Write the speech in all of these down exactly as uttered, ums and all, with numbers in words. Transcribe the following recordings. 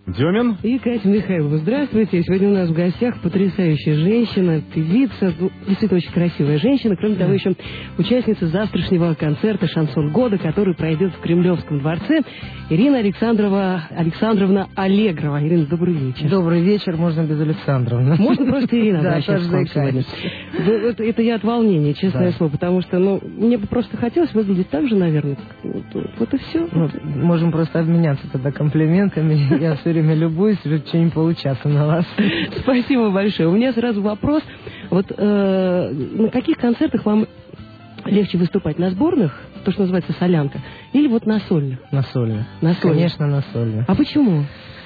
Демин и Катя Михайлова. Здравствуйте. Сегодня у нас в гостях потрясающая женщина, певица, ну, действительно очень красивая женщина. Кроме того, еще участница завтрашнего концерта «Шансон года», который пройдет в Кремлевском дворце. Ирина Александрова, Александровна Аллегрова. Ирина, добрый вечер. Добрый вечер. Можно без Александровны. Можно просто Ирина обращаться к вам сегодня. Это я от волнения, честное слово, потому что, ну, мне бы просто хотелось выглядеть так же, наверное. Вот и все. Можем просто обменяться тогда комплиментами. Я все время любуюсь, что не получаться на вас. Спасибо большое. У меня сразу вопрос. Вот э, на каких концертах вам легче выступать? На сборных, то, что называется солянка, или вот на сольных? На сольных. На сольных. Конечно, на сольных. А почему?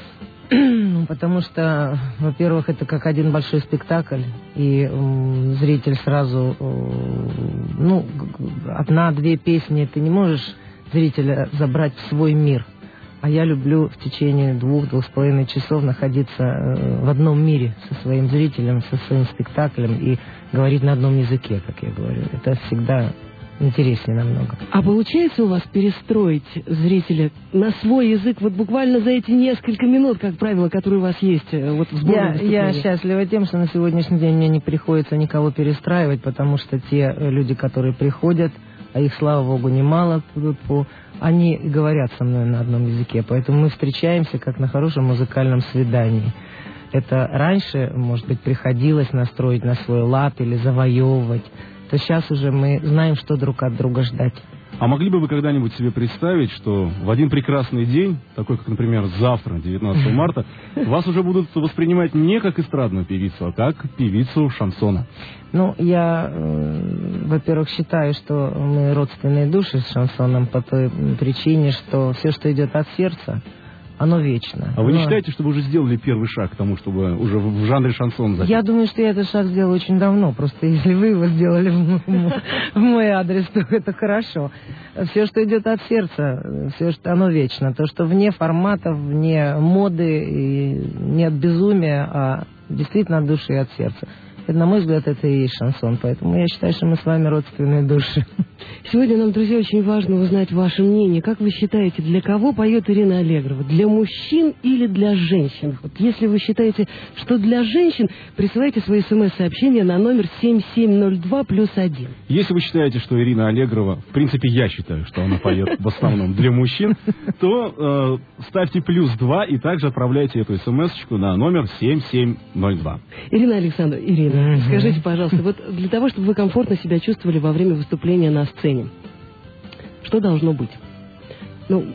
Потому что, во-первых, это как один большой спектакль, и м, зритель сразу, э, ну, одна-две песни ты не можешь зрителя забрать в свой мир. А я люблю в течение двух-двух с половиной часов находиться в одном мире со своим зрителем, со своим спектаклем и говорить на одном языке, как я говорю. Это всегда интереснее намного. А получается у вас перестроить зрителя на свой язык вот буквально за эти несколько минут, как правило, которые у вас есть вот в сборном я, я счастлива тем, что на сегодняшний день мне не приходится никого перестраивать, потому что те люди, которые приходят, а их, слава богу, немало, они говорят со мной на одном языке. Поэтому мы встречаемся как на хорошем музыкальном свидании. Это раньше, может быть, приходилось настроить на свой лад или завоевывать. То сейчас уже мы знаем, что друг от друга ждать. А могли бы вы когда-нибудь себе представить, что в один прекрасный день, такой как, например, завтра, девятнадцатого марта, вас уже будут воспринимать не как эстрадную певицу, а как певицу шансона? Ну, я, э, во-первых, считаю, что мы родственные души с шансоном по той причине, что все, что идет от сердца, оно вечно. А вы не Но... считаете, что вы уже сделали первый шаг к тому, чтобы уже в жанре шансон записать? Я думаю, что я этот шаг сделал очень давно. Просто если вы его сделали в мой адрес, то это хорошо. Все, что идет от сердца, все, что оно вечно. То, что вне форматов, вне моды, и не от безумия, а действительно от души и от сердца. Это, на мой взгляд, это и есть шансон. Поэтому я считаю, что мы с вами родственные души. Сегодня нам, друзья, очень важно узнать ваше мнение. Как вы считаете, для кого поет Ирина Аллегрова? Для мужчин или для женщин? Вот если вы считаете, что для женщин, присылайте свои смс-сообщения на номер семь семь ноль два плюс один. Если вы считаете, что Ирина Аллегрова, в принципе, я считаю, что она поет в основном для мужчин, то э, ставьте плюс два и также отправляйте эту смс-очку на номер семь семь ноль два. Ирина Александровна, Ирина, mm-hmm. скажите, пожалуйста, вот для того, чтобы вы комфортно себя чувствовали во время выступления на сцене, что должно быть? Ну,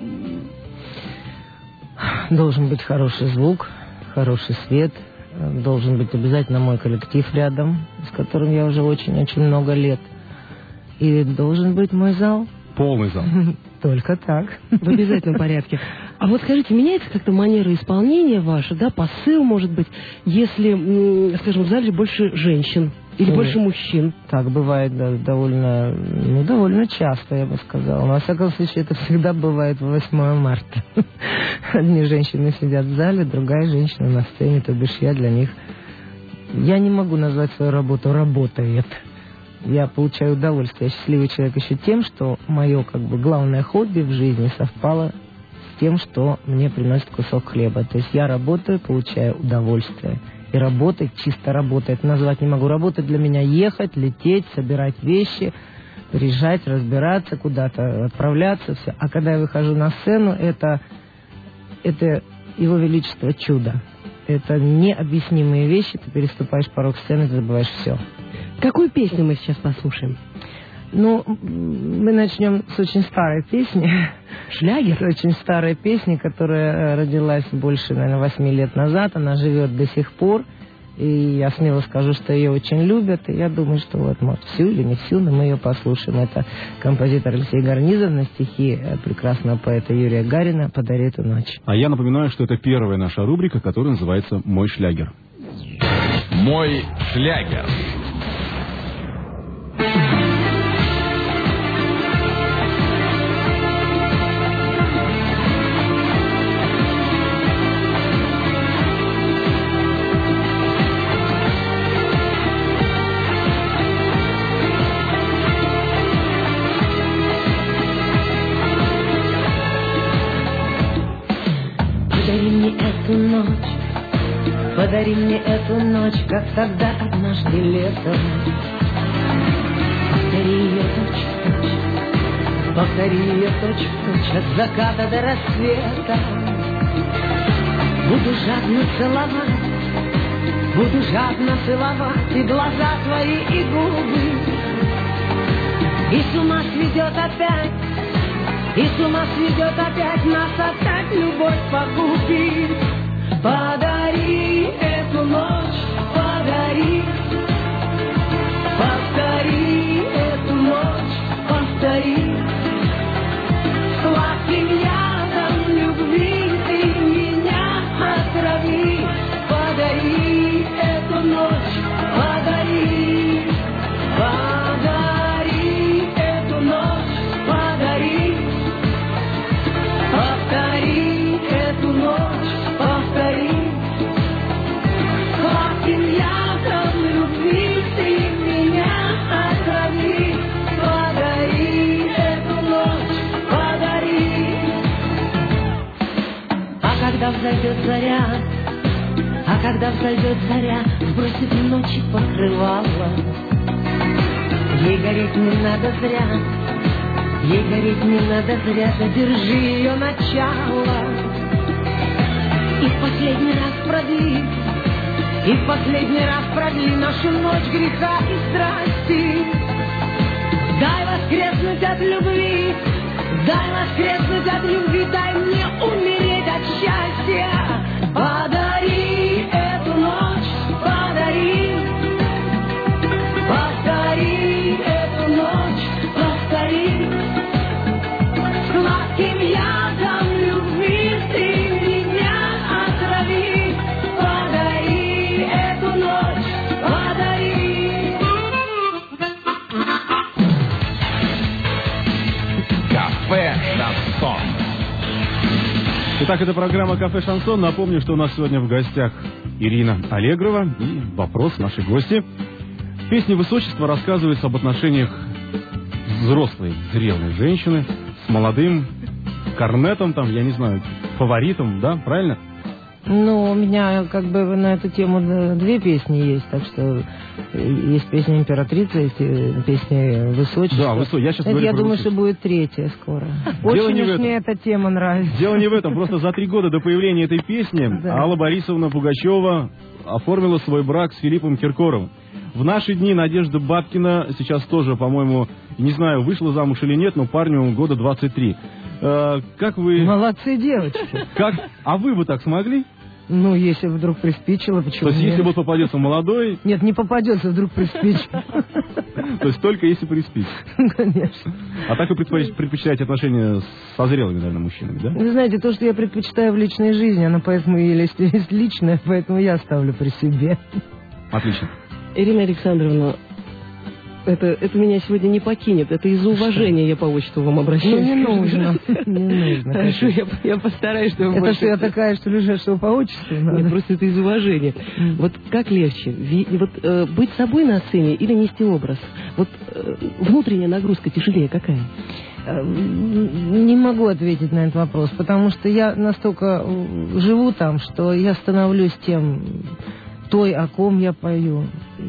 должен быть хороший звук, хороший свет, должен быть обязательно мой коллектив рядом, с которым я уже очень-очень много лет, и должен быть мой зал. Полный зал. Только так. В обязательном порядке. А вот скажите, меняется как-то манера исполнения ваша, да, посыл, может быть, если, скажем, в зале больше женщин или больше мужчин? Так бывает, да, довольно, ну, довольно часто, я бы сказала. Во всяком случае, это всегда бывает восьмое марта. Одни женщины сидят в зале, другая женщина на сцене, то бишь я для них... Я не могу назвать свою работу «работает». Я получаю удовольствие. Я счастливый человек еще тем, что мое, как бы, главное хобби в жизни совпало с тем, что мне приносит кусок хлеба. То есть я работаю, получаю удовольствие. И работать, чисто работать, назвать не могу. Работать для меня ехать, лететь, собирать вещи, приезжать, разбираться, куда-то отправляться, все. А когда я выхожу на сцену, это, это Его Величество чудо. Это необъяснимые вещи. Ты переступаешь порог сцены, ты забываешь все. Какую песню мы сейчас послушаем? Ну, мы начнем с очень старой песни. Шлягер? С очень старой песни, которая родилась больше, наверное, восьми лет назад. Она живет до сих пор. И я смело скажу, что ее очень любят. И я думаю, что вот, может, всю или не всю, но мы ее послушаем. Это композитор Алексей Гарнизов на стихи прекрасного поэта Юрия Гарина «Подари эту ночь». А я напоминаю, что это первая наша рубрика, которая называется «Мой шлягер». «Мой шлягер». Подари мне эту эту ночь, подари мне эту ночь, как тогда однажды летом. Повтори ее точь-в-точь, повтори ее точь-в-точь, от заката до рассвета. Буду жадно целовать, буду жадно целовать и глаза твои, и губы. И с ума сведет опять, и с ума сведет опять, нас опять любовь погубит. Подари эту ночь, подари, повтори эту ночь, повтори. Сладким ядом любви ты меня отрави. Подари эту ночь, подари, подари эту ночь, подари. Повтори эту ночь, повтори. Сладким ядом любви ты меня отрави. Подари эту ночь, подари. А когда взойдет заря, а когда взойдет заря, сбросит в ночи покрывало. Ей гореть не надо зря, ей гореть не надо зря, задержи ее начало. И в последний раз продли, и в последний раз продли нашу ночь греха и страсти. Дай воскреснуть от любви, дай воскреснуть от любви, дай мне умереть от счастья. Подари эту ночь, подари, повтори эту ночь, повтори. Сладким ядом любви ты меня отрави. Подари эту ночь, подари. Кафе «Шансон». Итак, это программа «Кафе Шансон». Напомню, что у нас сегодня в гостях Ирина Аллегрова и вопрос нашей гости. В песне «Высочество» рассказывается об отношениях взрослой, зрелой женщины с молодым корнетом, там, я не знаю, фаворитом, да, правильно? Ну, у меня как бы на эту тему две песни есть, так что есть песня «Императрица», есть песня «Высочество». Да, высо... я сейчас Это, говорю я про думаю, высочество. что будет третья скоро. Дело Очень не уж в этом. мне эта тема нравится. Дело не в этом, просто за три года до появления этой песни Да. Алла Борисовна Пугачева оформила свой брак с Филиппом Киркоровым. В наши дни Надежда Бабкина сейчас тоже, по-моему, не знаю, вышла замуж или нет, но парню года двадцать три. Э, как вы... Молодцы девочки. Как... А вы бы так смогли? Ну, если вдруг приспичило, почему То есть, нет? если вот попадется молодой, Нет, не попадется, вдруг приспичило. то есть только если приспичит. Конечно. А так вы предпоч- предпочитаете отношения со зрелыми, наверное, мужчинами, да? Вы знаете, то, что я предпочитаю в личной жизни, она поэтому и есть, есть личная, поэтому я оставлю при себе. Отлично. Ирина Александровна, это, это меня сегодня не покинет. Это из-за уважения я по отчеству вам обращаюсь. Ну, не нужно. Не нужно. Хорошо, я, я постараюсь, чтобы Это больше... что, я такая, что лежишь, что по отчеству надо? Нет, просто это из уважения. Вот как легче? Ви- Вот э, быть собой на сцене или нести образ? Вот э, внутренняя нагрузка тяжелее какая? Э, Не могу ответить на этот вопрос, потому что я настолько э, живу там, что я становлюсь тем, той, о ком я пою.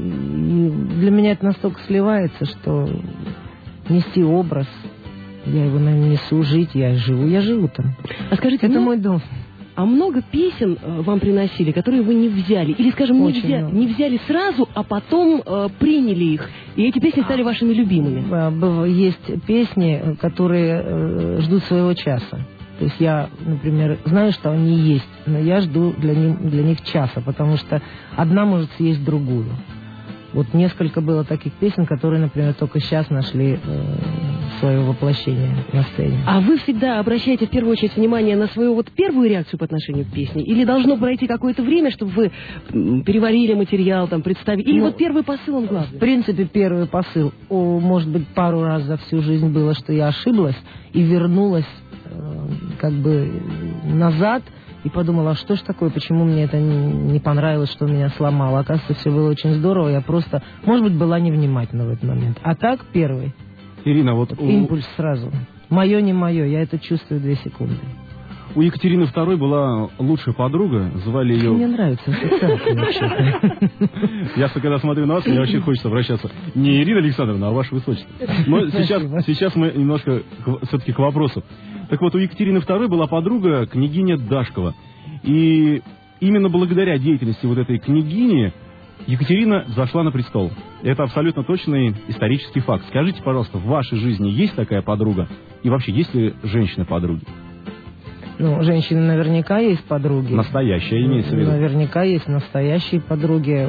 И для меня это настолько сливается, что нести образ, я его, наверное, несу, жить, я живу, я живу там. А скажите, Это ну, мой дом. а много песен э, вам приносили, которые вы не взяли? Или, скажем, не, Очень взя- много. не взяли сразу, а потом э, приняли их, и эти песни стали вашими любимыми? А, быв- Есть песни, которые э, ждут своего часа. То есть я, например, знаю, что они есть, но я жду для них, для них часа, потому что одна может съесть другую. Вот несколько было таких песен, которые, например, только сейчас нашли э, свое воплощение на сцене. А вы всегда обращаете в первую очередь внимание на свою вот первую реакцию по отношению к песне? Или должно пройти какое-то время, чтобы вы м, переварили материал, там, представили? Или Ну, вот первый посыл, он В главный? принципе, первый посыл, о, может быть, пару раз за всю жизнь было, что я ошиблась и вернулась э, как бы назад и подумала, а что ж такое, почему мне это не, не понравилось, что меня сломало. Оказывается, все было очень здорово, я просто, может быть, была невнимательна в этот момент. А так, первый, Ирина, вот у, импульс сразу. Мое, не мое, я это чувствую две секунды. У Екатерины второй была лучшая подруга, звали ее... Мне нравится ассоциация вообще. Я когда смотрю на вас, мне вообще хочется обращаться не Ирина Александровна, а Ваше Высочество. Но сейчас, сейчас мы немножко все-таки к вопросу. Так вот, у Екатерины второй была подруга, княгиня Дашкова. И именно благодаря деятельности вот этой княгини Екатерина зашла на престол. Это абсолютно точный исторический факт. Скажите, пожалуйста, в вашей жизни есть такая подруга? И вообще, есть ли женщины-подруги? Ну, женщины наверняка есть подруги. Настоящая, имеется в виду. Наверняка есть настоящие подруги.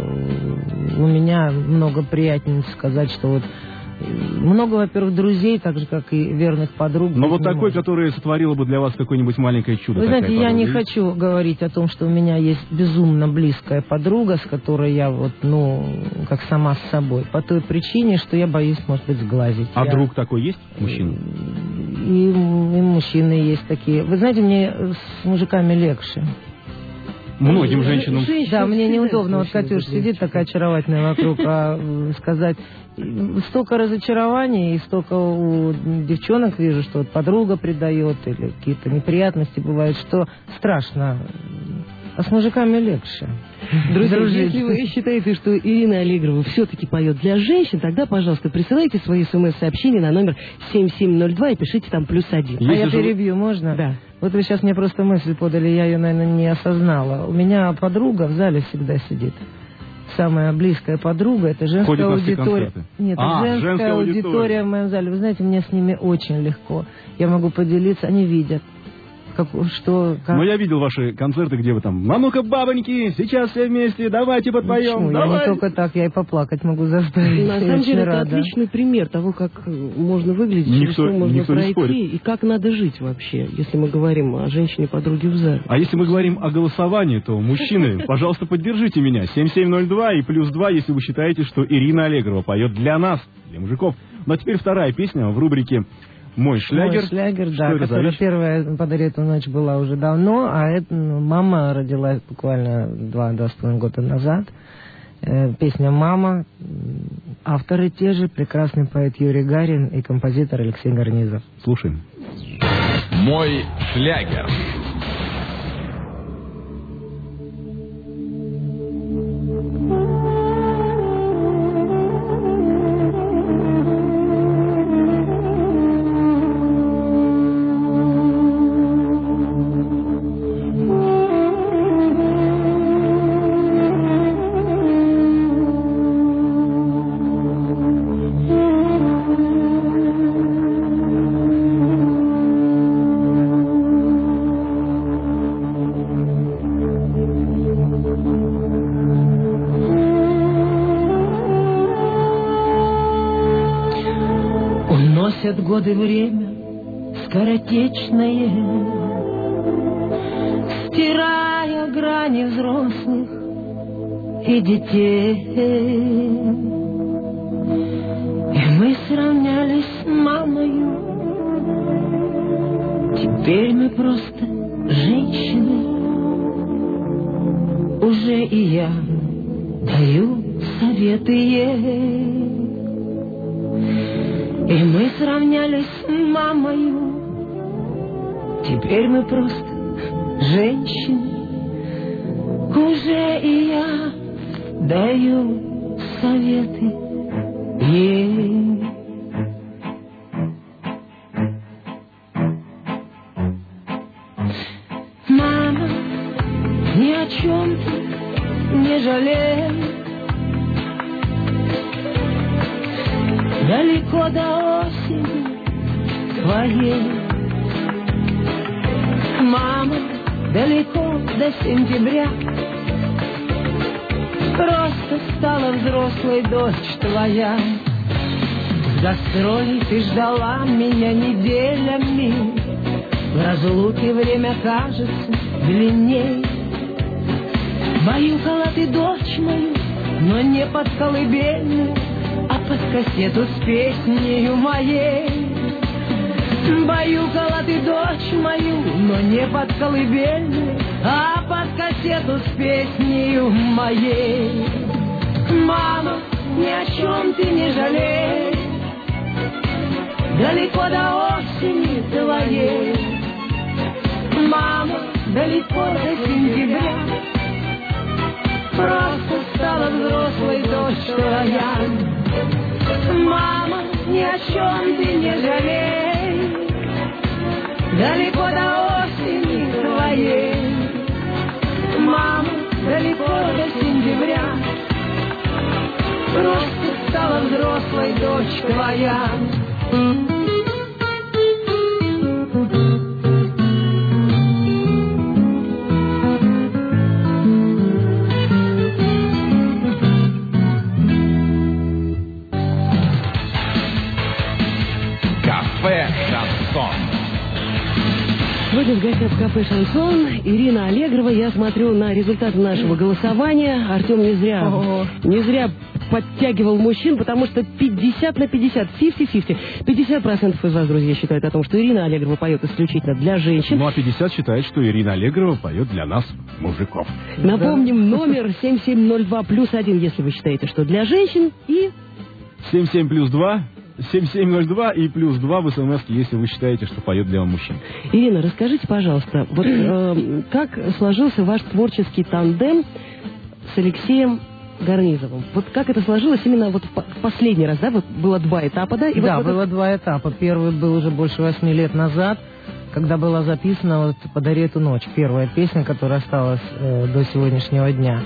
У меня много приятнее сказать, что вот много, во-первых, друзей, так же, как и верных подруг. Но вот такой, которая сотворила бы для вас какое-нибудь маленькое чудо. Вы знаете, я не хочу говорить о том, что у меня есть безумно близкая подруга, с которой я вот, ну, как сама с собой. По той причине, что я боюсь, может быть, сглазить. А я... друг такой есть, мужчина? И, и мужчины есть такие. Вы знаете, мне с мужиками легче. Многим женщинам. Да, мне неудобно. Вот Катюша сидит такая очаровательная вокруг, а сказать... Столько разочарований и столько у девчонок вижу, что вот подруга предает или какие-то неприятности бывают, что страшно. А с мужиками легче. Друзья, Дружить. Если вы считаете, что Ирина Аллегрова все-таки поет для женщин, тогда, пожалуйста, присылайте свои смс-сообщения на номер семь семь ноль два и пишите там плюс один. А я перебью, можно? Да. Вот вы сейчас мне просто мысль подали, я ее, наверное, не осознала. У меня подруга в зале всегда сидит. Самая близкая подруга, это женская аудитория. Нет, а, женская, женская аудитория. аудитория в моем зале. Вы знаете, мне с ними очень легко. Я могу поделиться, они видят. Как, что, как... Ну, я видел ваши концерты, где вы там, а ну-ка, бабоньки, сейчас все вместе, давайте подпоем. Ну, давай. Я не только так, я и поплакать могу заставить. На самом деле, это отличный пример того, как можно выглядеть, через что можно пройти, и как надо жить вообще, если мы говорим о женщине-подруге в зале. А если мы говорим о голосовании, то, мужчины, пожалуйста, поддержите меня. семь семь ноль два и плюс два, если вы считаете, что Ирина Аллегрова поет для нас, для мужиков. Ну, а теперь вторая песня в рубрике «Мой шлягер». Мой шлягер, да, которая первая «Подари эту ночь» была уже давно, а это, ну, мама родилась буквально два, два с половиной года назад. Э, песня «Мама». Авторы те же, прекрасный поэт Юрий Гарин и композитор Алексей Гарнизов. Слушаем. «Мой шлягер». Годы время скоротечное, стирая грани взрослых и детей. И мы сравнялись с мамою, теперь мы просто женщины. Уже и я даю советы ей. И мы сравнялись с мамою, теперь мы просто женщины. Уже и я даю советы ей. Мама, ни о чем ты не жалей. Далеко до осени твоей, мама, далеко до сентября. Просто стала взрослой дочь твоя. С гастролей ты ждала меня неделями. В разлуке время кажется длинней. Баюкала ты дочь мою, но не под колыбельную, а под кассету с песнею моей. Баюкала ты дочь мою, но не под колыбельную, а под кассету с песнею моей. Мама, ни о чем ты не жалей, далеко до осени твоей. Мама, далеко до сентября, просто стала взрослой дочь твоя. Мама, ни о чем ты не жалей, далеко до осени твоей. Мама, далеко до сентября, просто стала взрослой дочь твоя. Кафе «Шансон». Сегодня в гостях в кафе «Шансон» Ирина Аллегрова. Я смотрю на результаты нашего голосования. Артем не зря, Ого. не зря подтягивал мужчин, потому что пятьдесят на пятьдесят, пятьдесят-пятьдесят. пятьдесят процентов из вас, друзья, считают о том, что Ирина Аллегрова поет исключительно для женщин. Ну а пятьдесят считает, что Ирина Аллегрова поет для нас, мужиков. Напомним, номер семь семь ноль два плюс один, если вы считаете, что для женщин, и... семь семь плюс два, семь семь ноль два и плюс два в смс, если вы считаете, что поет для мужчин. Ирина, расскажите, пожалуйста, вот э, как сложился ваш творческий тандем с Алексеем Гарнизовым? Вот как это сложилось именно вот в последний раз, да? Вот было два этапа, да? И да, вот, вот было это... два этапа. Первый был уже больше восьми лет назад, когда была записана вот «Подари эту ночь», первая песня, которая осталась э, до сегодняшнего дня.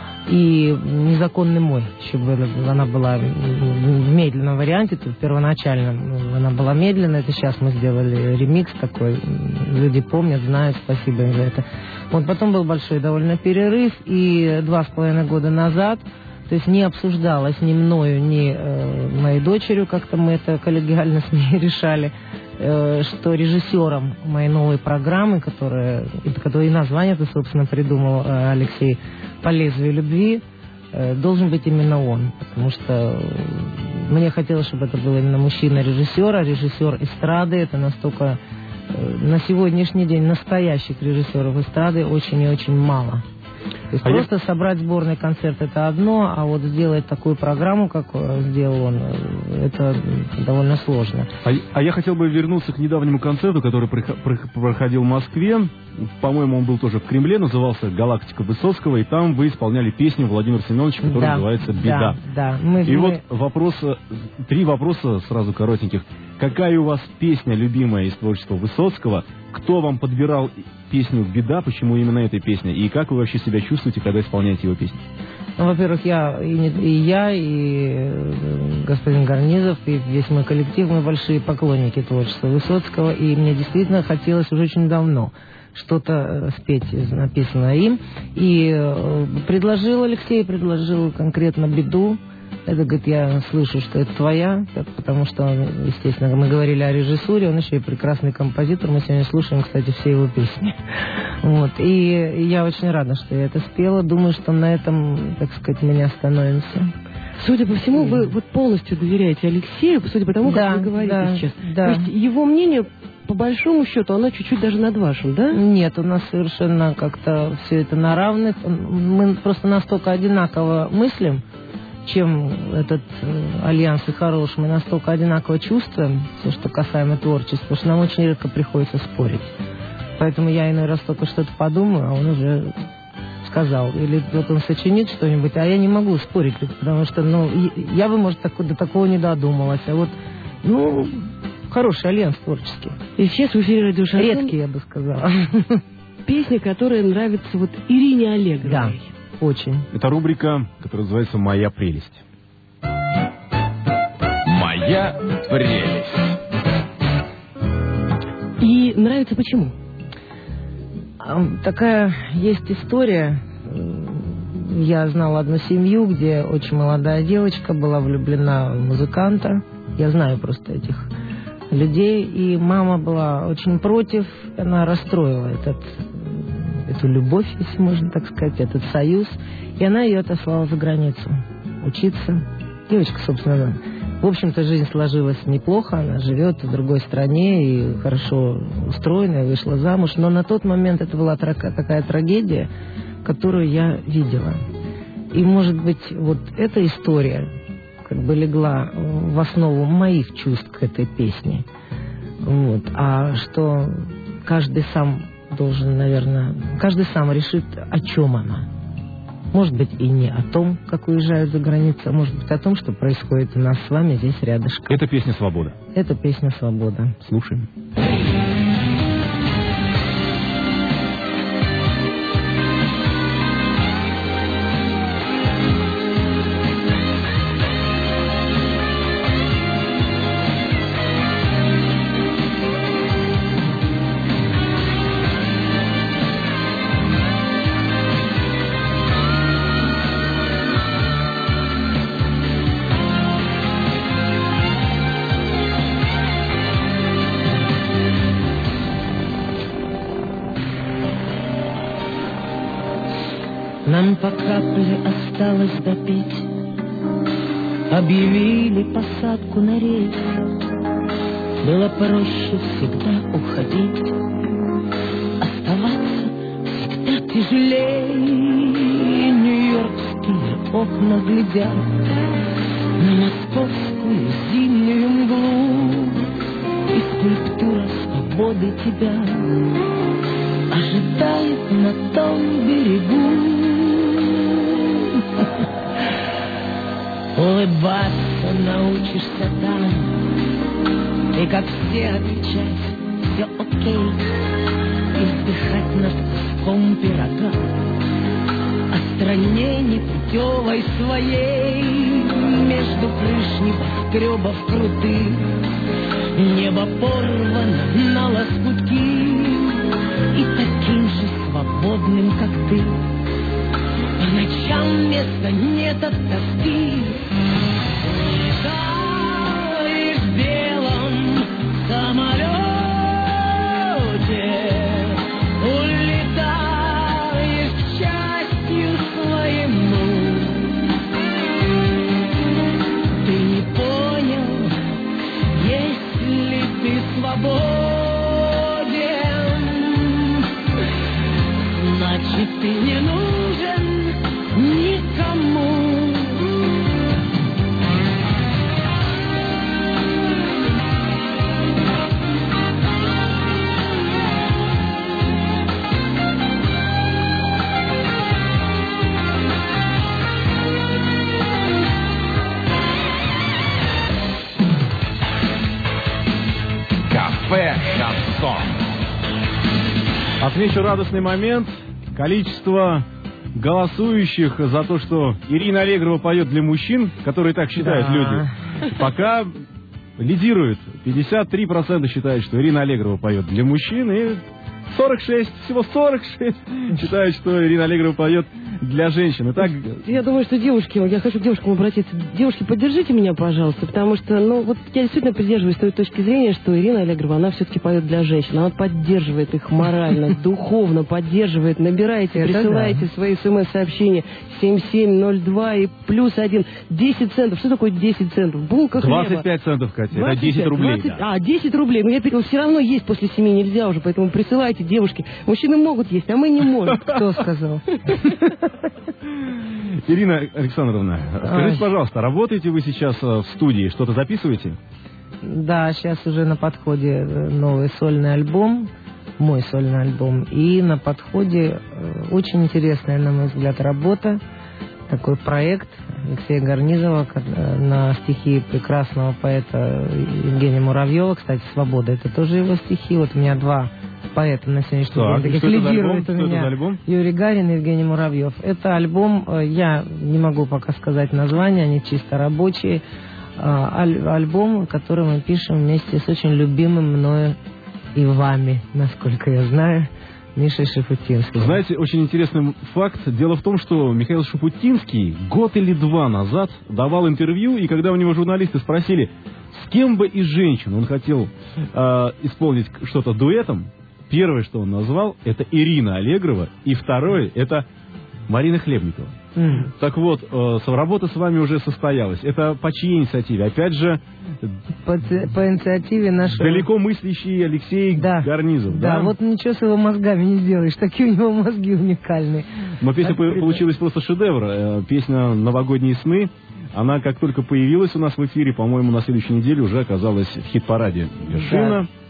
И «Незаконный мой» еще была, она была в медленном варианте, то первоначально она была медленная, это сейчас мы сделали ремикс такой, люди помнят, знают, спасибо им за это. Вот потом был большой довольно перерыв, и два с половиной года назад, то есть не обсуждалось ни мною, ни э, моей дочерью, как-то мы это коллегиально с ней решали, э, что режиссером моей новой программы, которая, которая и название-то, собственно, придумал э, Алексей, «По лезвию любви», э, должен быть именно он, потому что э, мне хотелось, чтобы это был именно мужчина-режиссер, а режиссер эстрады, это настолько э, на сегодняшний день настоящих режиссеров эстрады очень и очень мало. То есть а просто я... собрать сборный концерт — это одно, а вот сделать такую программу, как сделал он, это довольно сложно. А, а я хотел бы вернуться к недавнему концерту, который проходил в Москве. По-моему, он был тоже в Кремле, назывался «Галактика Высоцкого», и там вы исполняли песню Владимира Семеновича, которая да, называется «Беда». Да, да. Мы, и мы... вот вопрос, три вопроса сразу коротеньких. Какая у вас песня любимая из творчества Высоцкого? Кто вам подбирал песню «Беда», почему именно эта песня? И как вы вообще себя чувствуете, когда исполняете его песню? Ну, во-первых, я и, не, и я, и господин Гарнизов, и весь мой коллектив, мы большие поклонники творчества Высоцкого, и мне действительно хотелось уже очень давно что-то спеть, написанное им. И э, предложил Алексей, предложил конкретно «Беду». Это, говорит, я слышу, что это твоя, потому что, естественно, мы говорили о режиссуре, он еще и прекрасный композитор, мы сегодня слушаем, кстати, все его песни. Вот. И я очень рада, что я это спела, думаю, что на этом, так сказать, мы не остановимся. Судя по всему, вы вот полностью доверяете Алексею, судя по тому, да, как вы говорите да, сейчас. Да. То есть его мнение, по большому счету, оно чуть-чуть даже над вашим, да? Нет, у нас совершенно как-то все это на равных. Мы просто настолько одинаково мыслим, чем этот э, альянс и хорош, мы настолько одинаково чувствуем, все, что касаемо творчества, потому что нам очень редко приходится спорить. Поэтому я иной раз только что-то подумаю, а он уже сказал. Или вот он сочинит что-нибудь, а я не могу спорить, потому что, ну, я бы, может, так, до такого не додумалась. А вот, ну, хороший альянс творческий. И сейчас в эфире радио «Шансон» редкий, я бы сказала. Песня, которая нравится вот Ирине Аллегровой. Да. Очень. Это рубрика, которая называется «Моя прелесть». Моя прелесть. И нравится почему? Такая есть история. Я знала одну семью, где очень молодая девочка была влюблена в музыканта. Я знаю просто этих людей. И мама была очень против. Она расстроила этот... эту любовь, если можно так сказать, этот союз. И она ее отослала за границу учиться. Девочка, собственно, в общем-то, жизнь сложилась неплохо. Она живет в другой стране и хорошо устроена, и вышла замуж. Но на тот момент это была такая трагедия, которую я видела. И, может быть, вот эта история как бы легла в основу моих чувств к этой песне. Вот. А что каждый сам должен, наверное... Каждый сам решит, о чем она. Может быть, и не о том, как уезжают за границу, а может быть, о том, что происходит у нас с вами здесь рядышком. Это песня «Свобода». Это песня «Свобода». Слушаем. Нам по капле осталось допить, объявили посадку на рейс. Было проще всегда уходить, оставаться всегда тяжелее. Нью-Йоркские окна глядят на московскую зимнюю мглу, и скульптура свободы тебя ожидает на том берегу. Улыбаться научишься там, и как все отвечать все окей, и вздыхать над куском пирога о стране непутевой своей. Между крыш небоскребов крутых небо порвано на лоскутки, и таким же свободным, как ты, по ночам места нет от тоски. Летаешь в белом самолете, улетаешь к счастью своему. Ты не понял, если ты свободен, значит ты не нужен никому. Кафе «Шансон». Отмечу радостный момент. Количество голосующих за то, что Ирина Аллегрова поет для мужчин, которые так считают Да. люди, пока лидирует. пятьдесят три процента считают, что Ирина Аллегрова поет для мужчин, и сорок шесть, всего сорок шесть считают, что Ирина Аллегрова поет для женщин. Итак, Я думаю, что девушки, я хочу к девушкам обратиться. Девушки, поддержите меня, пожалуйста, потому что, ну, вот я действительно придерживаюсь той точки зрения, что Ирина Аллегрова, она все-таки поет для женщин. Она поддерживает их морально, духовно поддерживает. Набирайте, присылайте свои смс-сообщения семь семь ноль два и плюс один. десять центов. Что такое десять центов? Булка хлеба. двадцать пять центов, Катя, это двадцать пять, десять рублей. двадцать Да. А, десять рублей. Но я говорю, все равно есть после семи нельзя уже, поэтому присылайте, девушки. Мужчины могут есть, а мы не можем. Кто сказал? Ирина Александровна, скажите, Ай. пожалуйста, работаете вы сейчас э, в студии, что-то записываете? Да, сейчас уже на подходе новый сольный альбом, мой сольный альбом. И на подходе э, очень интересная, на мой взгляд, работа. Такой проект Алексея Гарнизова э, на стихи прекрасного поэта Евгения Муравьева. Кстати, «Свобода» — это тоже его стихи. Вот у меня два поэта на сегодняшний Так, день и таких что это за альбом? лидирует у Что это меня. за альбом? Юрий Гарин и Евгений Муравьев. Это альбом, э, я не могу пока сказать название, они чисто рабочие. Э, аль- альбом, который мы пишем вместе с очень любимым мною и вами, насколько я знаю, Мишей Шафутинским. Знаете, очень интересный факт. Дело в том, что Михаил Шафутинский год или два назад давал интервью, и когда у него журналисты спросили, с кем бы из женщин он хотел э, исполнить что-то дуэтом, первое, что он назвал, это Ирина Аллегрова, и второе, это Марина Хлебникова. М. Так вот, э, со- работа с вами уже состоялась. Это по чьей инициативе? Опять же, По, ц- по инициативе нашего... далеко мыслящий Алексей Да. Гарнизов. Да, Да, вот ничего с его мозгами не сделаешь. Такие у него мозги уникальные. Но песня по- Открыто. получилась просто шедевр. Э, Песня «Новогодние сны». Она, как только появилась у нас в эфире, по-моему, на следующей неделе уже оказалась в хит-параде «Вершина».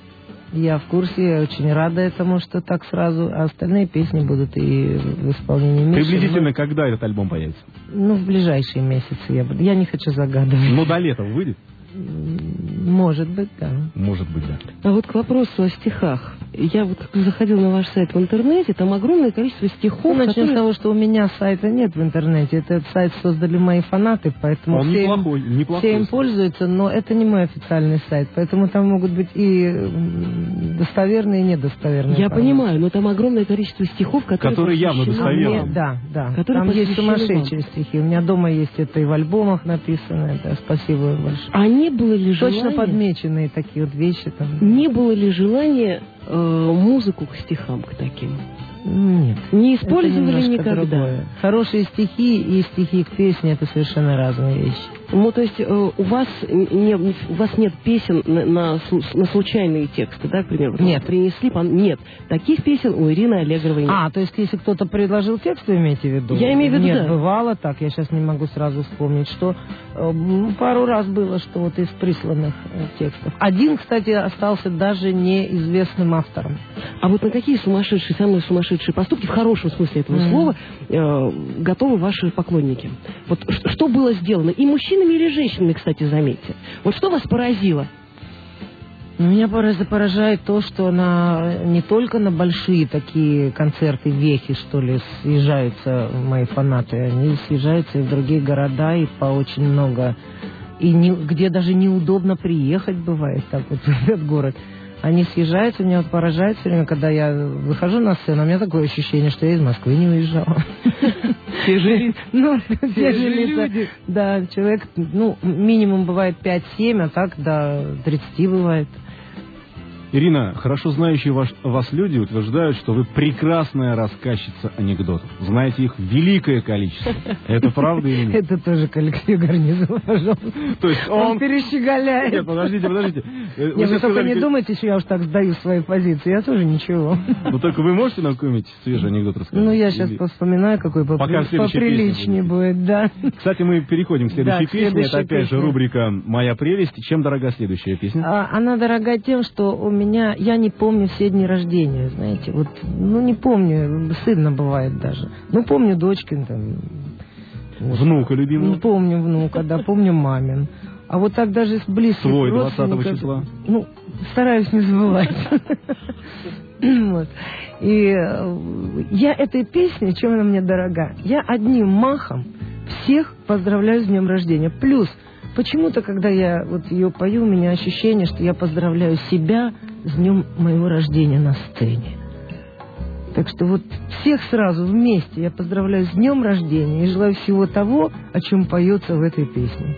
Я в курсе, я очень рада этому, что так сразу. А остальные песни будут и в исполнении Миши. Приблизительно, когда этот альбом появится? Ну, в ближайшие месяцы. Я, буду. я не хочу загадывать. Ну, до лета выйдет? Может быть, да. Может быть, да. А вот к вопросу о стихах. Я вот как заходила на ваш сайт в интернете, там огромное количество стихов. Ну, начнем которые... с того, что у меня сайта нет в интернете. Этот сайт создали мои фанаты, поэтому Он все, неплохой, им, неплохой. все им пользуются, но это не мой официальный сайт, поэтому там могут быть и достоверные, и недостоверные. Я информации. понимаю, но там огромное количество стихов, которые, которые явно посвящены- достоверны. А мне- да, да. Которые Там есть посвящены сумасшедшие стихи. У меня дома есть это и в альбомах написано. Это спасибо большое. А не было ли желания... Точно подмеченные такие вот вещи там. Не было ли желания э, музыку к стихам, к таким? Нет. Не Это использовали немножко никогда? другое. Хорошие стихи и стихи к песне — это совершенно разные вещи. Ну, то есть э, у вас не, у вас нет песен на, на, слу- на случайные тексты, да, к примеру? Вот Нет. Принесли, пон- нет. Таких песен у Ирины Аллегровой нет. А, то есть если кто-то предложил текст, вы имеете в виду? Я имею в виду, Нет, да. бывало так, я сейчас не могу сразу вспомнить, что э, м, пару раз было, что вот из присланных э, текстов. Один, кстати, остался даже неизвестным автором. А вот на какие сумасшедшие, самые сумасшедшие поступки, в хорошем смысле этого Мгм. слова, э, готовы ваши поклонники? Вот ш- что было сделано? И мужчинами, или женщинами, кстати, заметьте. Вот что вас поразило? Но меня пораз- поражает то, что на, не только на большие такие концерты, вехи, что ли, съезжаются мои фанаты, они съезжаются и в другие города, и по очень много, и не, где даже неудобно приехать бывает, так вот, в этот город. Они съезжаются, меня вот поражает все время, когда я выхожу на сцену, у меня такое ощущение, что я из Москвы не уезжала. Те же Ну, те же же лица. люди. Да, человек, ну, минимум бывает пять-семь, а так до тридцати бывает. Ирина, хорошо знающие ваш, вас люди утверждают, что вы прекрасная рассказчица анекдотов. Знаете их великое количество. Это правда или нет? Это тоже к Алексею Гарнизову, пожалуйста. То есть Он он... перещеголяет. Нет, подождите, подождите. Э, Не, вы вы сейчас только сказали, не думайте, что я уж так сдаю свои позиции. Я тоже ничего. Ну только вы можете нам какой-нибудь свежий анекдот рассказать? Ну, я сейчас Или- вспоминаю, какой попри- Пока следующая поприличнее песня будет, да. Кстати, мы переходим к следующей Да, к песне. Это следующей опять же песне. рубрика «Моя прелесть». Чем дорога следующая песня? А, Она дорога тем, что у меня, я не помню все дни рождения, знаете, вот, ну, не помню, стыдно бывает даже. Ну, помню дочкин, там, Внука ну, любимого. помню внука, да, помню мамин. А вот так даже из близких Свой двадцатого родственников, числа. Ну, стараюсь не забывать. Вот. И э, я этой песней, чем она мне дорога, я одним махом всех поздравляю с днем рождения. Плюс, почему-то, когда я вот ее пою, у меня ощущение, что я поздравляю себя с днем моего рождения на сцене. Так что вот всех сразу вместе я поздравляю с днем рождения и желаю всего того, о чем поется в этой песне.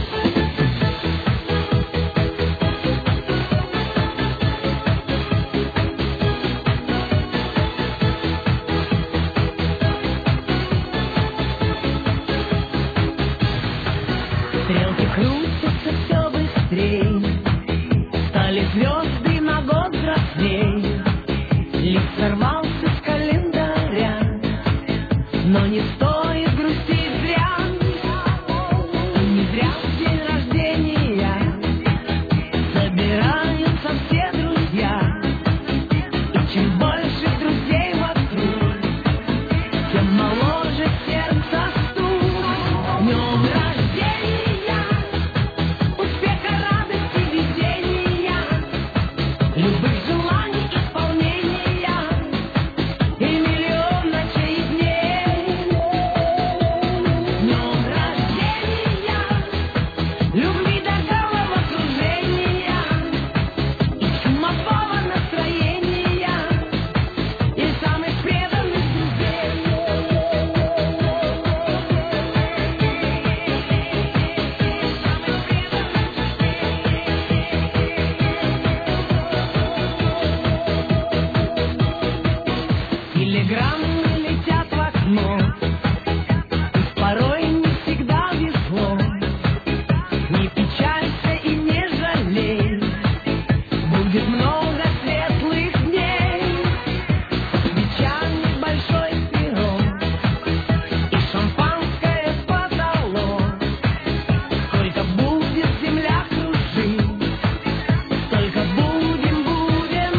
Стрелки крутятся все быстрее, стали звезды на год взрослее. Лист сорвался с календаря, но не стоит грустить зря. Не зря в день рождения собираются все друзья. И чем больше друзей вокруг, тем моложе сердце стук. Днем рождения, успеха, радости, везения, любых желаний, исполнения и миллион ночей и дней. Днем рождения, любви до головокружения и чумового настроения и самых преданных друзей. Телеграммы летят в окно, порой не всегда везло. Не печалься и не жалей, будет много светлых дней. Свечами большой пирог и шампанское в потолок. Сколько будет земля кружить, столько будем, будем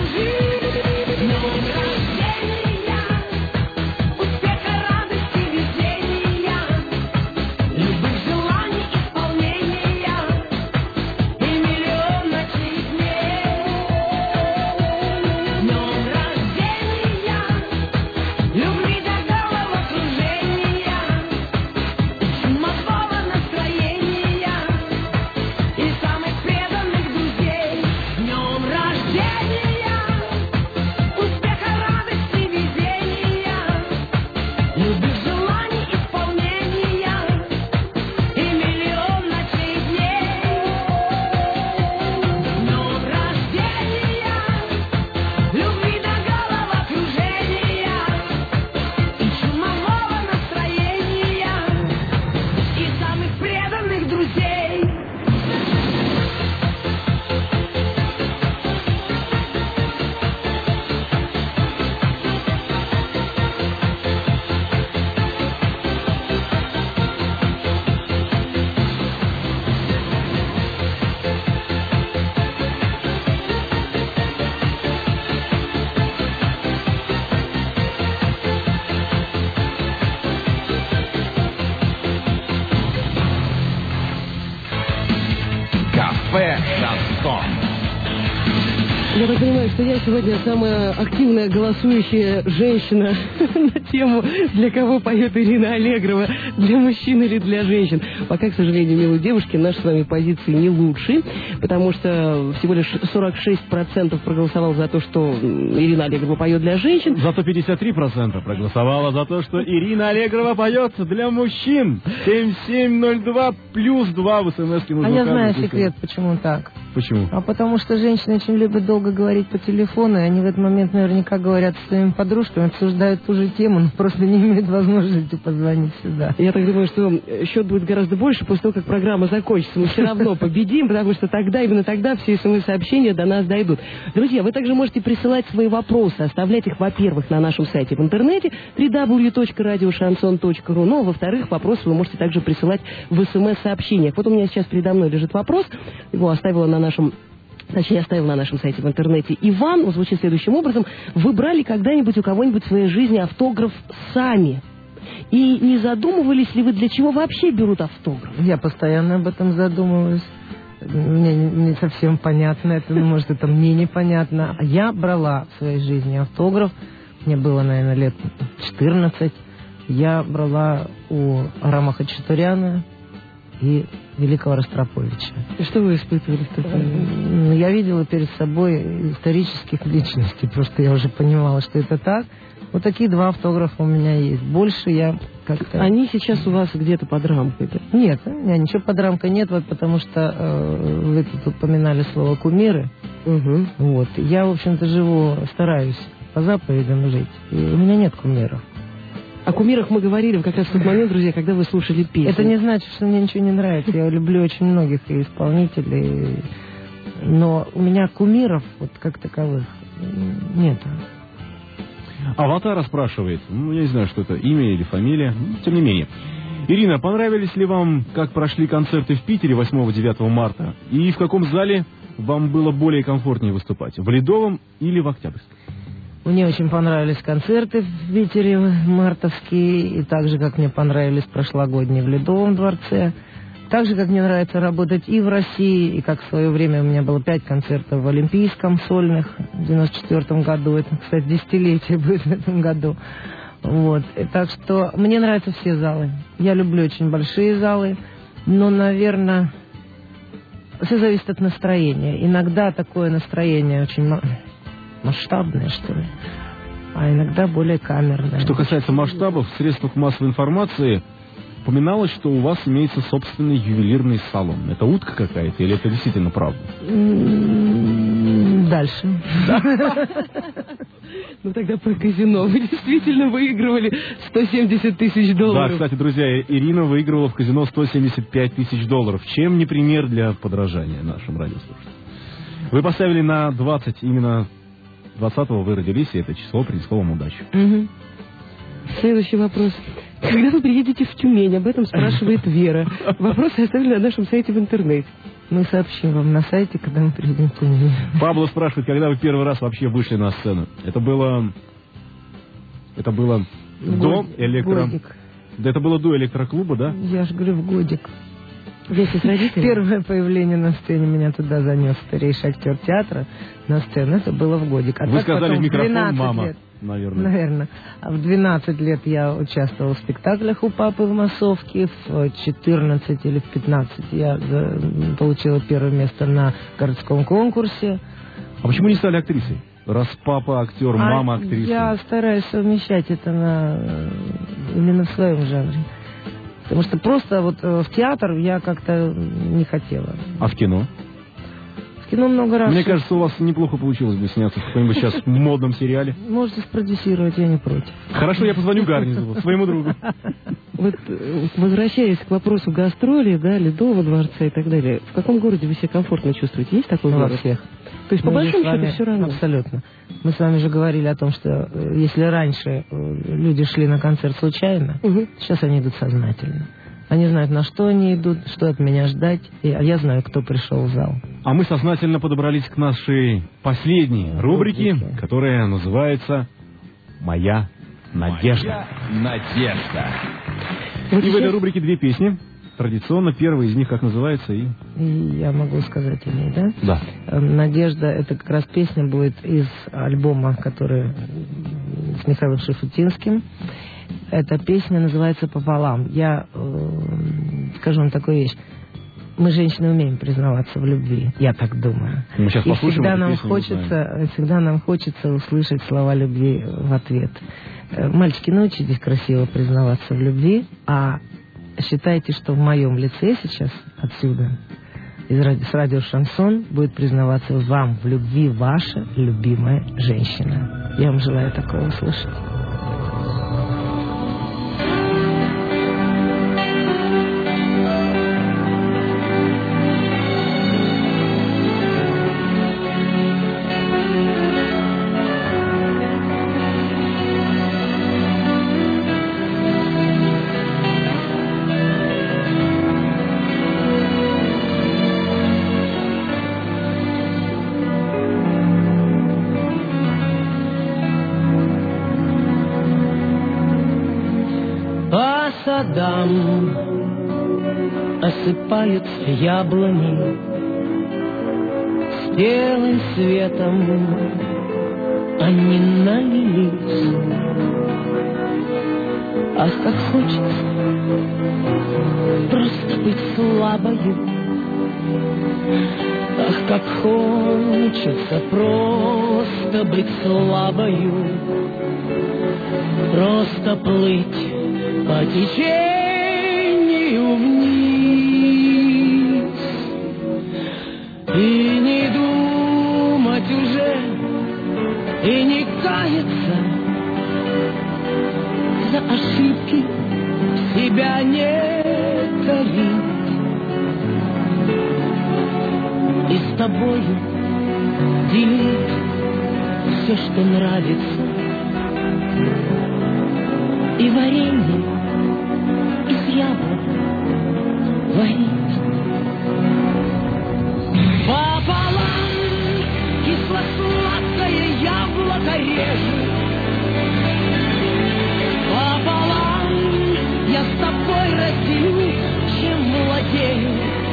так понимаю, что я сегодня самая активная голосующая женщина на тему, для кого поет Ирина Аллегрова, для мужчин или для женщин. Пока, к сожалению, милые девушки, наши с вами позиции не лучшие, потому что всего лишь сорок шесть процентов проголосовал за то, что Ирина Аллегрова поет для женщин. Зато пятьдесят три процента проголосовало за то, что Ирина Аллегрова поет для мужчин. семь семь ноль два плюс два в смс-ке нужно. А я знаю указывать. секрет, почему так. Почему? А потому что женщины очень любят долго говорить по телефону, и они в этот момент наверняка говорят с своими подружками, обсуждают ту же тему, но просто не имеют возможности позвонить сюда. Я так думаю, что счет будет гораздо больше после того, как программа закончится. Мы все равно победим, потому что тогда, именно тогда все смс-сообщения до нас дойдут. Друзья, вы также можете присылать свои вопросы, оставлять их, во-первых, на нашем сайте в интернете дабл ю дабл ю дабл ю точка радио шансон точка ру, но, во-вторых, вопросы вы можете также присылать в смс-сообщениях. Вот у меня сейчас передо мной лежит вопрос, его оставила на нашем... Точнее, оставил на нашем сайте в интернете Иван. Он звучит следующим образом. Вы брали когда-нибудь у кого-нибудь в своей жизни автограф сами? И не задумывались ли вы, для чего вообще берут автограф? Я постоянно об этом задумываюсь. Мне не совсем понятно это, ну, может, это мне непонятно. Я брала в своей жизни автограф. Мне было, наверное, лет четырнадцать. Я брала у Арама Хачатуряна и великого Ростроповича. И что вы испытывали в тот момент? Я видела перед собой исторических личностей, просто я уже понимала, что это так. Вот такие два автографа у меня есть. Больше я как-то... Они сейчас у вас где-то под рамкой, да? Нет, у меня ничего под рамкой нет, вот потому что э, вы тут упоминали слово «кумиры». Угу. Вот. Я, в общем-то, живу, стараюсь по заповедям жить, и у меня нет кумиров. О кумирах мы говорили как раз в тот момент, друзья, когда вы слушали песню. Это не значит, что мне ничего не нравится. Я люблю очень многих и исполнителей, но у меня кумиров вот как таковых нет. Аватара спрашивает, ну, я не знаю, что это, имя или фамилия, ну, тем не менее. Ирина, понравились ли вам, как прошли концерты в Питере восьмого-девятого марта? И в каком зале вам было более комфортнее выступать? В Ледовом или в Октябрьском? Мне очень понравились концерты в Питере мартовские, и так же, как мне понравились прошлогодние в Ледовом дворце. Так же, как мне нравится работать и в России, и как в свое время у меня было пять концертов в Олимпийском сольных в девяносто четвёртом году. Это, кстати, десятилетие будет в этом году. Вот. И так что мне нравятся все залы. Я люблю очень большие залы, но, наверное, все зависит от настроения. Иногда такое настроение очень масштабное, что ли, а иногда более камерное. Что касается масштабов, в средствах массовой информации упоминалось, что у вас имеется собственный ювелирный салон. Это утка какая-то или это действительно правда? Дальше. Ну тогда про казино. Вы действительно выигрывали сто семьдесят тысяч долларов. Да, кстати, друзья, Ирина выигрывала в казино сто семьдесят пять тысяч долларов. Чем не пример для подражания нашим радиослушателям? Вы поставили на двадцать, именно двадцатого вы родились, и это число принесло вам удачу. Угу. Следующий вопрос. Когда вы приедете в Тюмень? Об этом спрашивает Вера. Вопросы оставили на нашем сайте в интернете. Мы сообщим вам на сайте, когда мы приедем в Тюмень. Пабло спрашивает, когда вы первый раз вообще вышли на сцену? Это было... Это было до электро... Годик. Да, это было до электроклуба, да? Я же говорю, в годик. Вместе с родителями? Первое появление на сцене меня туда занес старейший актер театра на сцену. Это было в годик. А Вы сказали в в микрофон «мама», лет, наверное. Наверное. А в двенадцать лет я участвовала в спектаклях у папы в массовке. В четырнадцать или в пятнадцать я получила первое место на городском конкурсе. А почему не стали актрисой? Раз папа актер, а мама актриса. Я стараюсь совмещать это на... именно в своем жанре. Потому что просто вот в театр я как-то не хотела. А в кино? В кино много раз. Мне кажется, у вас неплохо получилось бы сняться в каком-нибудь сейчас модном сериале. Можете спродюсировать, я не против. Хорошо, я позвоню Гарнизову, своему другу. Вот, возвращаясь к вопросу гастроли, да, Ледового дворца и так далее, в каком городе вы себя комфортно чувствуете? Есть такой Во город? всех. То есть, по Мы большому же с вами- счету, все равно. Абсолютно. Мы с вами же говорили о том, что э, если раньше э, люди шли на концерт случайно, Угу. сейчас они идут сознательно. Они знают, на что они идут, что от меня ждать, и, а я знаю, кто пришел в зал. А мы сознательно подобрались к нашей последней рубрике, Рубрике. которая называется «Моя надежда». Моя надежда. Вот И в этой сейчас- рубрике две песни. традиционно. Первый из них как называется? И... И я могу сказать о ней, да? Да. «Надежда» — это как раз песня будет из альбома, который с Михаилом Шуфутинским. Эта песня называется «Пополам». Я э, скажу вам такую вещь. Мы, женщины, умеем признаваться в любви, я так думаю. Мы сейчас и послушаем всегда эту нам песню, хочется, всегда нам хочется услышать слова любви в ответ. Э, Мальчики, научитесь красиво признаваться в любви, а считайте, что в моем лице сейчас отсюда, из ради, с радио «Шансон», будет признаваться вам в любви ваша любимая женщина. Я вам желаю такого услышать. Садам осыпаются яблони, с белым светом они налились. Ах, как хочется просто быть слабою, ах, как хочется просто быть слабою, просто плыть по течению вниз и не думать уже, и не каяться, за ошибки себя не корить. И с тобою делить все, что нравится, и варенье из яблок варить. Пополам кисло-сладкое яблоко режу, пополам я с тобой разделю, чем владею.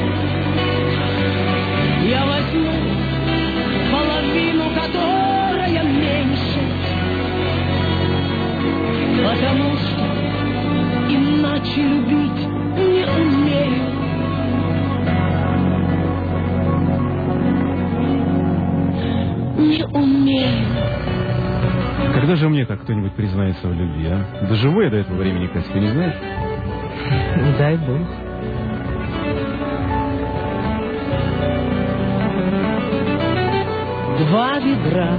Я возьму половину, которая меньше, потому что иначе любить не умею. Не умею. Когда же мне так кто-нибудь признается в любви, а? Доживу я до этого времени, Катя, ты не знаешь? Не дай Бог. Два ведра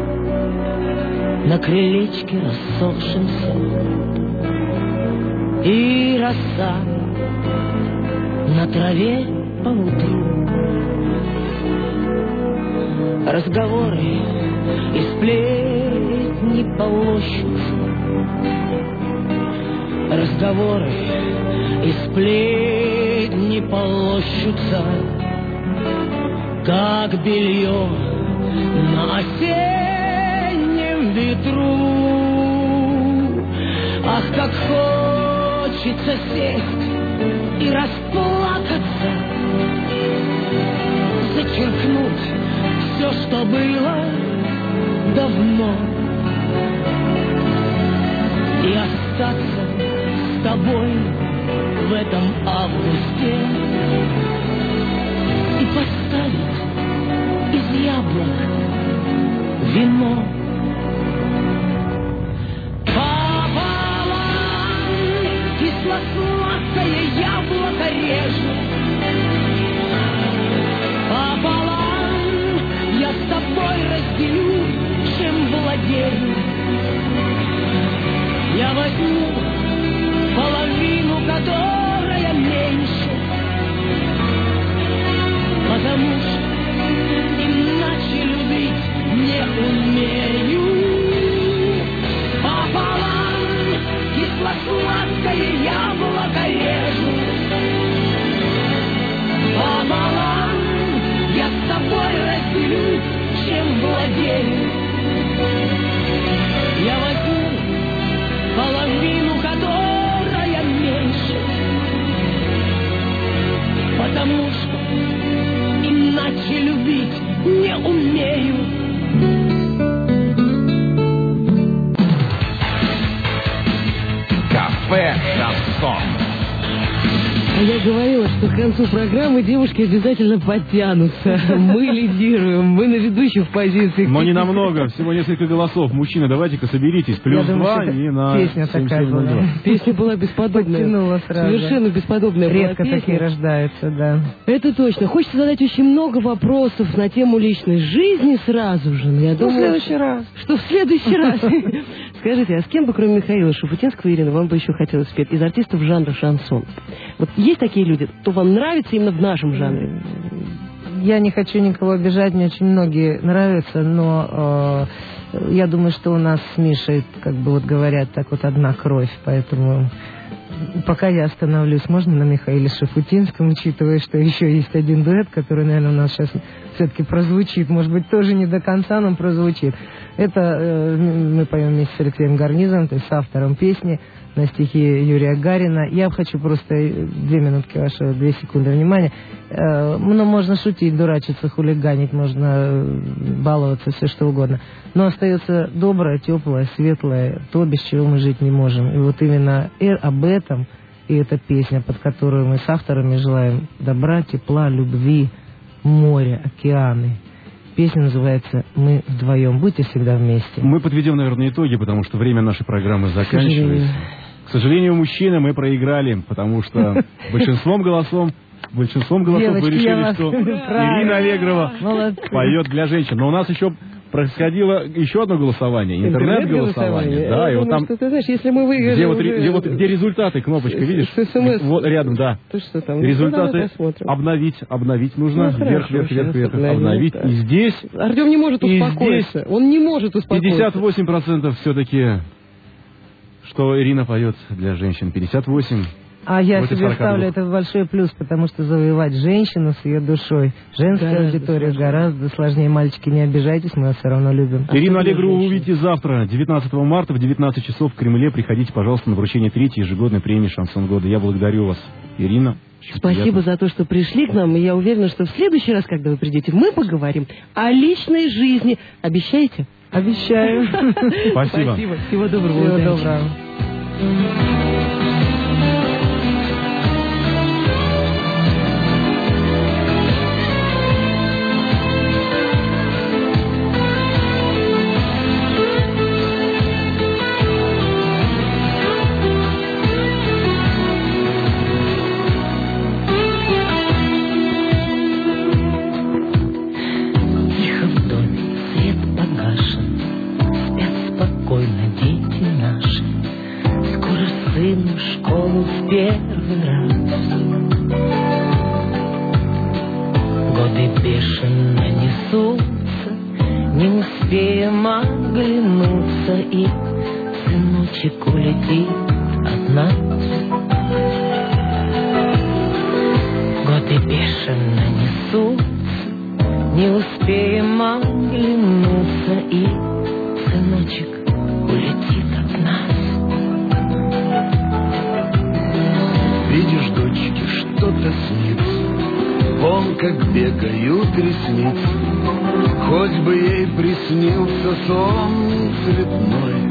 на крылечке рассохшемся, и роса на траве поутру. Разговоры и сплетни полощутся, разговоры и сплетни полощутся, как белье на осеннем ветру. Ах, как хочется сесть и расплакаться, зачеркнуть все, что было давно, и остаться с тобой в этом августе и поставить из яблок вино. Пополам кисло-сладкое яблоко режу, пополам я с тобой разделю, чем владею. Я возьму половину, которая меньше, потому что иначе любить не умею. Пополам кисло-сладкое яблоко Шансон. А я говорила, что к концу программы девушки обязательно подтянутся. Мы лидируем, мы на ведущих позициях. Но не намного, всего несколько голосов. Мужчины, давайте-ка соберитесь. Плюс думаю, два что и на песня такая была. Песня была бесподобная. Подтянула сразу. Совершенно бесподобная была Редко песня. такие рождаются, да. Это точно. Хочется задать очень много вопросов на тему личной жизни сразу же. Но я Ну, в думаю, следующий раз. что в следующий раз. Скажите, а с кем бы, кроме Михаила Шуфутинского, Ирина, вам бы еще хотелось спеть из артистов жанра шансон? Вот есть такие люди, кто вам нравится именно в нашем жанре? Я не хочу никого обижать, мне очень многие нравятся, но э, я думаю, что у нас с Мишей, как бы вот говорят, так вот одна кровь, поэтому пока я остановлюсь, можно на Михаиле Шафутинском, учитывая, что еще есть один дуэт, который, наверное, у нас сейчас все-таки прозвучит, может быть, тоже не до конца, но прозвучит. Это э, мы поем вместе с Алексеем Гарнизовым, то есть с автором песни на стихи Юрия Гарина. Я хочу просто две минутки вашего, две секунды внимания. Э, ну, можно шутить, дурачиться, хулиганить, можно баловаться, все что угодно. Но остается доброе, теплое, светлое, то, без чего мы жить не можем. И вот именно об этом и эта песня, под которую мы с авторами желаем добра, тепла, любви, моря, океаны. Песня называется «Мы вдвоем». Будьте всегда вместе. Мы подведем, наверное, итоги, потому что время нашей программы заканчивается. К сожалению, мужчины, мы проиграли, потому что большинством голосом, большинством голосов Девочки, вы решили, вас... что Правильно. Ирина Аллегрова Молодцы. поет для женщин. Но у нас еще происходило еще одно голосование, интернет-голосование. Да, я и вот думаю, там, что, ты знаешь, если мы выиграли где, вот, уже... где, вот, где результаты, кнопочка, видишь? С СМС. Вот рядом, да. То что там? Результаты Ну, посмотрим. обновить, обновить нужно. Ну, вверх, хорошо, вверх, вверх, сейчас вверх, обновим, обновить. да. И здесь Артем не может И успокоиться. здесь Он не может успокоиться. пятьдесят восемь процентов все-таки, что Ирина поет для женщин. пятьдесят восемь процентов. А я против себе сорока двух. ставлю это в большой плюс, потому что завоевать женщину с ее душой, женская Гораздо аудитория сложнее. гораздо сложнее. Мальчики, не обижайтесь, мы вас все равно любим. Ирину Особенно Аллегрову женщин. увидите завтра, девятнадцатого марта, в девятнадцать часов в Кремле. Приходите, пожалуйста, на вручение третьей ежегодной премии «Шансон года». Я благодарю вас, Ирина. Очень Спасибо приятно. за то, что пришли к нам. И я уверена, что в следующий раз, когда вы придете, мы поговорим о личной жизни. Обещаете? Обещаю. Спасибо. Спасибо. Всего доброго. Всего удачи. доброго. Тихо в доме, свет погашен, спят спокойно дети наши. Скоро сыну в школу в первый раз. Годы бешено несутся, не успеем оглянуться, и сыночек улетит от нас. Годы бешено несутся, не успеем оглянуться, и сыночек улетит от нас. Видишь, дочки, что-то снится, вон как бегают ресницы. Хоть бы ей приснился сон цветной.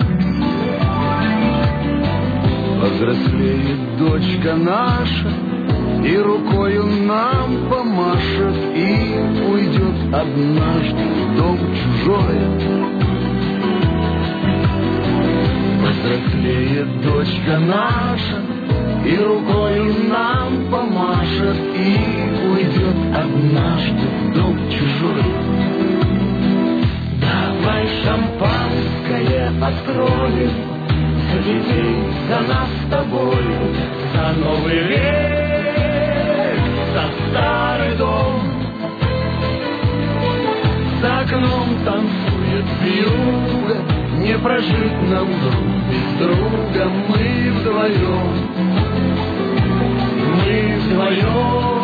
Повзрослеет дочка наша, и рукою нам помашет, и уйдет однажды в дом чужой. Повзрослеет дочка наша, и рукою нам помашет, и уйдет однажды в дом чужой. Давай шампанское откроем за детей, за нас с тобою, за новый век, за старый дом. За окном танцует вьюга, не прожить нам друг без друга. Мы вдвоем, мы вдвоем.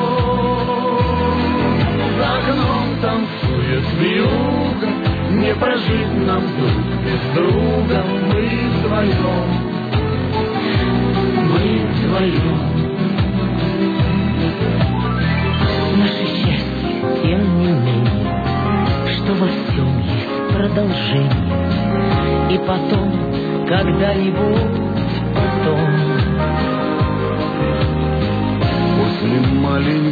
За окном танцует вьюга, не прожить нам друг без друга. Мы вдвоем, мы вдвоем. Наше счастье, тем не менее, что во всем есть продолжение. И потом, когда-нибудь потом,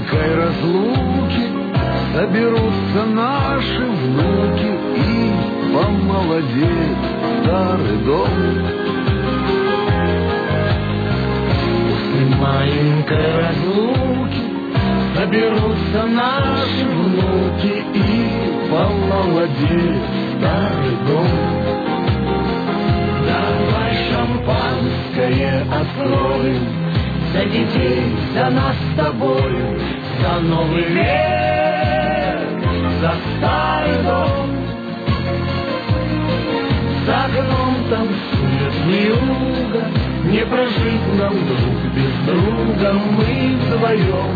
маленькой разлуки соберутся наши внуки и помолодеет старый дом. После маленькой разлуки соберутся наши внуки и помолодеет старый дом. Давай шампанское откроем за детей, за нас с тобой, за новый век, за старый дом. За окном танцует вьюга, не прожить нам друг без друга. Мы вдвоем,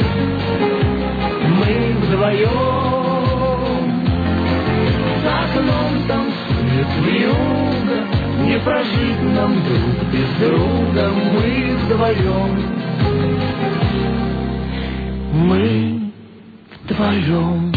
мы вдвоем. За окном танцует вьюга, не прожить нам друг без друга. Мы вдвоем, мы вдвоем.